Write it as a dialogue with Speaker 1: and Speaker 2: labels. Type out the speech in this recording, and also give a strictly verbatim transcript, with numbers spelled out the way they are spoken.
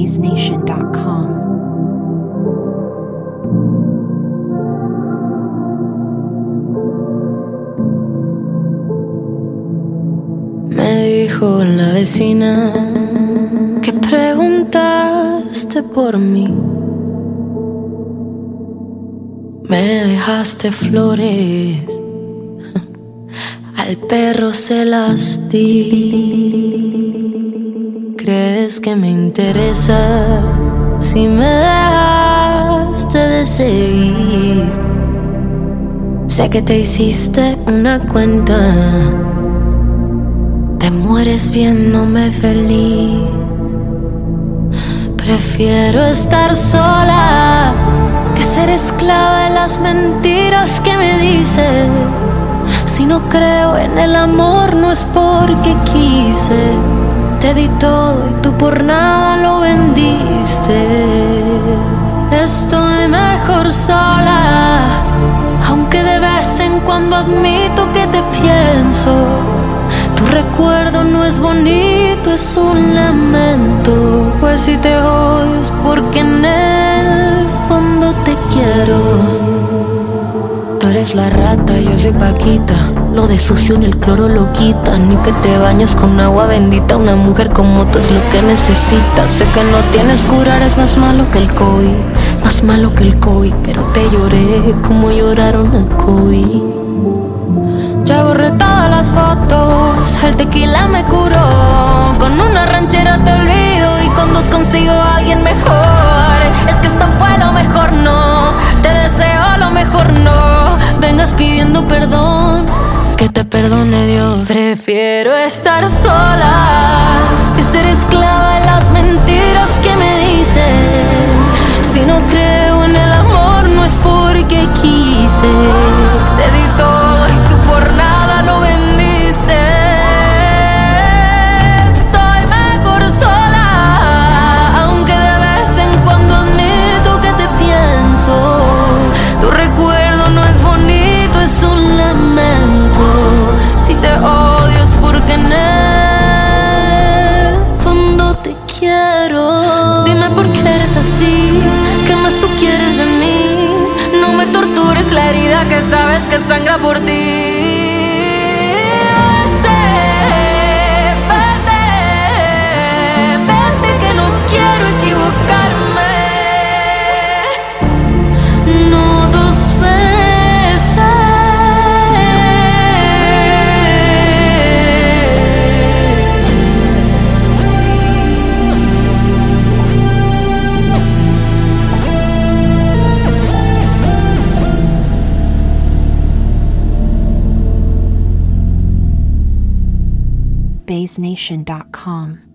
Speaker 1: base nation dot com.
Speaker 2: Me dijo la vecina que preguntaste por mí. Me dejaste flores, al perro se las di. ¿Crees que me interesa si me dejaste de seguir? Sé que te hiciste una cuenta, te mueres viéndome feliz. Prefiero estar sola que ser esclava de las mentiras que me dices. Si no creo en el amor no es porque quise. Te di todo y tú por nada lo vendiste. Estoy mejor sola, aunque de vez en cuando admito que te pienso. Tu recuerdo no es bonito, es un lamento. Pues si te odio es porque en el fondo te quiero. Tú eres la rata, yo soy Paquita. Lo de sucio ni el cloro lo quita. Ni que te bañes con agua bendita. Una mujer como tú es lo que necesitas. Sé que no tienes cura, eres más malo que el COVID. Más malo que el COVID, pero te lloré como lloraron al COVID. Ya borré todas las fotos, el tequila me curó. Con una ranchera te olvido y con dos consigo a alguien mejor. Es que esto fue lo mejor, no. Te deseo lo mejor, no. Vengas pidiendo perdón, que te perdone Dios. Prefiero estar sola que ser esclava de las mentiras que me dicen. Si no creo en el amor no es porque quise. Te di todo y tú por nada lo vendiste. Estoy mejor sola, aunque de vez en cuando admito que te pienso. Tu recuerdo no es bonito, es un lamento. Si te odio es porque en el fondo te quiero. Dime por qué eres así, ¿qué más tú quieres de mí? No me tortures la herida que sabes que sangra por ti.
Speaker 1: base nation dot com.